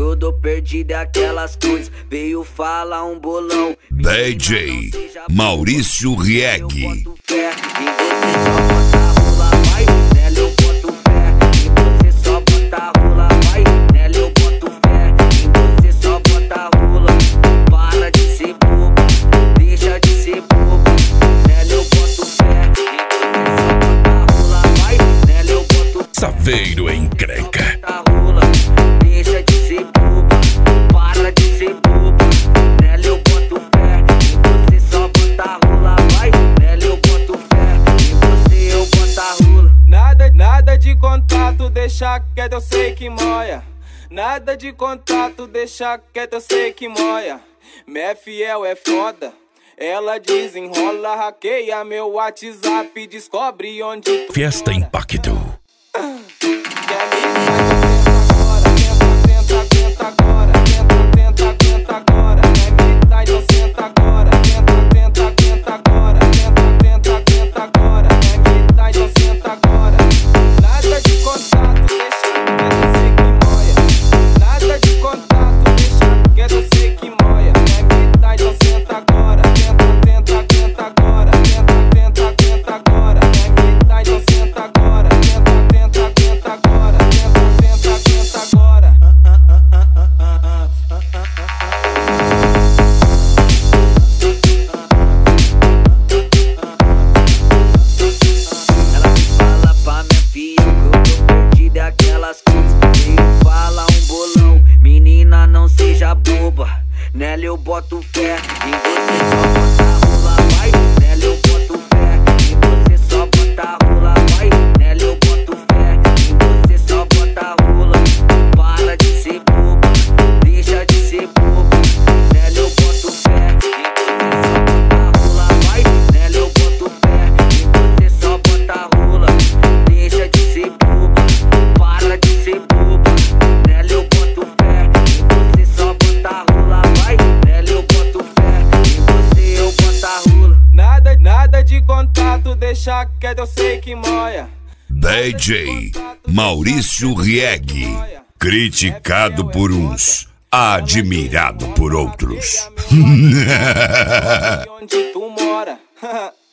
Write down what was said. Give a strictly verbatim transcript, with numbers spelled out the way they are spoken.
eu dou perdida aquelas coisas. Veio falar um bolão. D J Maurício Rieg. Saveiro encrenca. Deixa de ser bobo, para de ser bobo. Nela eu boto fé, em você só bota rola. Vai, nela eu boto fé, em você eu boto rola. Nada, nada de contato, deixa quieto, eu sei que moia. Nada de contato, deixa quieto, eu sei que moia. Minha fiel é foda, ela desenrola, hackeia meu WhatsApp, descobre onde tu Fiesta mora. Impacto. Nela eu boto fé, em você só bota rola. Vai, nela eu boto fé, em você só bota rola. Vai, nela eu boto fé, em você só bota rola. Para de ser bobo, deixa de ser bobo. Nela eu boto fé, em você só bota rola. Vai, nela eu boto fé, em você só bota rola. Deixa de ser bobo, para de ser bobo. Nela eu boto fé, em você só bota rola. Nada, nada de contato, deixa quieto, eu sei que moia. D J Maurício Rieg. Criticado por uns, admirado por outros. Onde tu mora?